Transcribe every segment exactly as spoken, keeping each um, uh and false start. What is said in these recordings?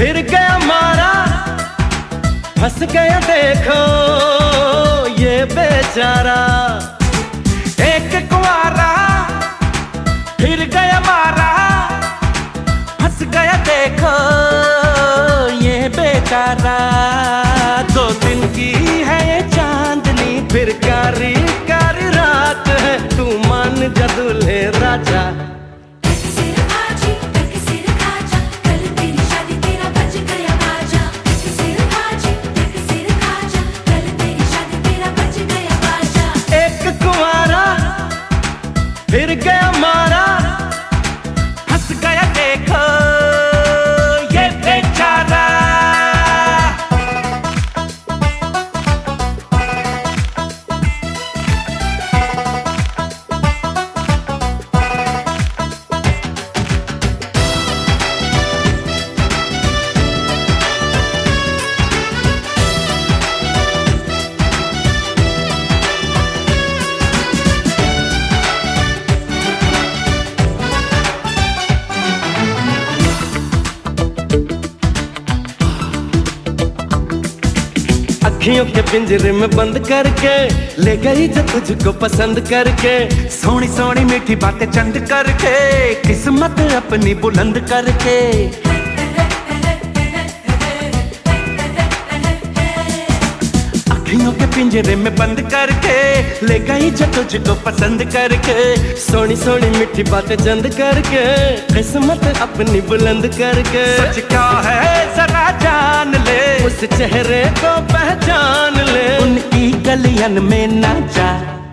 फिर गया मारा, फंस गया देखो ये बेचारा। एक कुंवारा फिर गया मारा, फंस गया देखो ये बेचारा। दो दिन की है ये चांदनी, फिर कारी कारी रात है, तू मान जा दूल्हे राजा। फिर गया मारा, फंस गया देखो ये बेचारा। अखियों के पिंजरे में बंद करके ले गई जो तुझको पसंद करके, सोनी सोनी मीठी बातें चंद करके, किस्मत अपनी बुलंद करके। अखियों के पिंजरे में बंद करके ले गई जो तुझको पसंद करके, सोनी सोनी मीठी बातें चंद करके, किस्मत अपनी बुलंद करके। सच क्या है जरा जान ले, उस चेहरे को पहचान ले, उनकी गलियन में ना जा।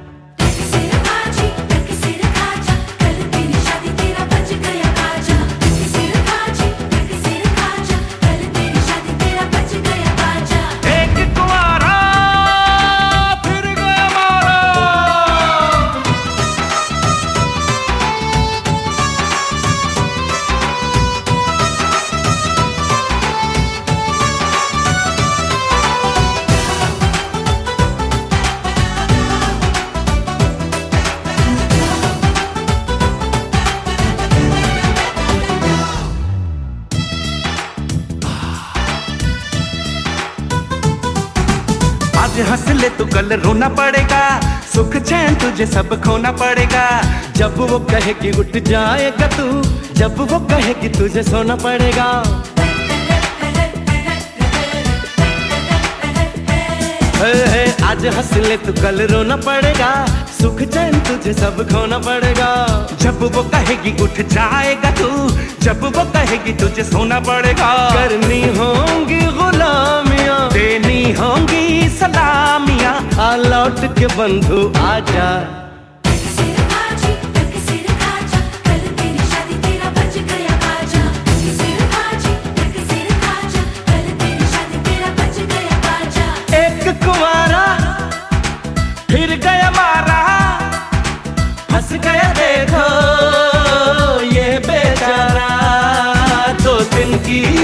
आज हंस ले तू कल रोना पड़ेगा, सुख चैन तुझे सब खोना पड़ेगा। जब वो कहे कि उठ जाएगा तू, जब वो कहे कि तुझे सोना पड़ेगा। हे हे आज हंस ले तू कल रोना पड़ेगा, सुख चैन तुझे सब खोना पड़ेगा। जब वो कहेगी उठ जाएगा तू, जब वो कहेगी तुझे सोना पड़ेगा। करनी होंगी गुलामियां, देनी होंगी सलामियां, आ लौट के बंधु आजा। एक कुंवारा फिर गया मारा, फंस गया देखो ये बेचारा। दो दिन की